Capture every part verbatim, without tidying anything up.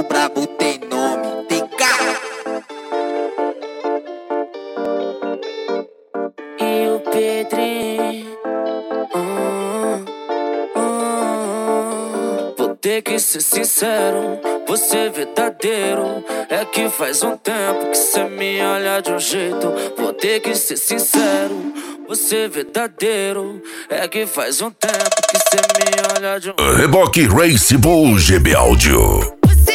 O brabo tem nome, tem cara. E o Pedrinho, ah, ah, vou ter que ser sincero, vou ser verdadeiro. É que faz um tempo que cê me olha de um jeito. Vou ter que ser sincero, vou ser verdadeiro. É que faz um tempo que cê me olha de um... Reboque Race Bull G B Áudio.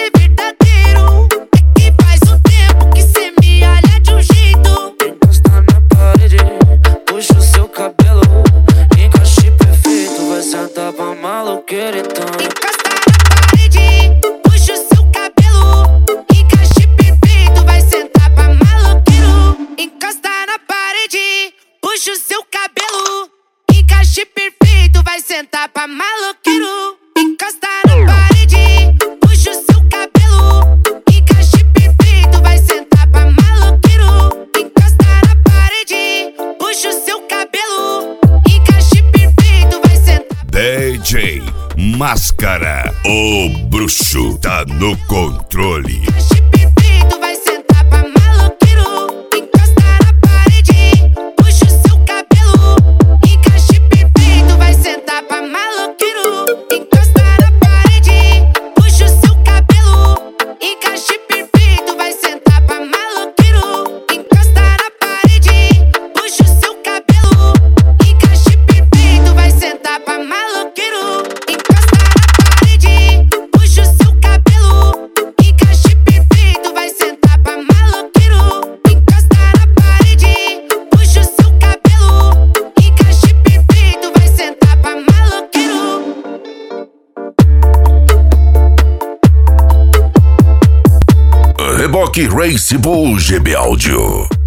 Maloqueiro, então encosta na parede, puxa o seu cabelo, encaixe perfeito, vai sentar pra maloqueiro. Encosta na parede, puxa o seu cabelo, encaixe perfeito, vai sentar pra maloqueiro. Encosta na parede, puxa o seu cabelo, encaixe perfeito, vai sentar pra maloqueiro. Encosta na parede, puxa o seu cabelo, encaixe perfeito, vai sentar. D J Máscara, o bruxo tá no controle. Encaixe perfeito, vai sentar pra maloqueiro. Encosta na parede, puxa o seu cabelo, encaixe perfeito, vai sentar pra maloqueiro. Encosta na parede, puxa o seu cabelo, encaixe perfeito, vai sentar pra maloqueiro. Encosta na parede, puxa o seu cabelo, encaixe perfeito, vai sentar pra maloqueiro. Encosta na parede, puxa o seu cabelo, encaixe perfeito, vai sentar pra maloqueiro. Encosta na parede, puxa o seu cabelo, encaixe perfeito, vai sentar pra maloqueiro. Reboque Race Bull G B Áudio.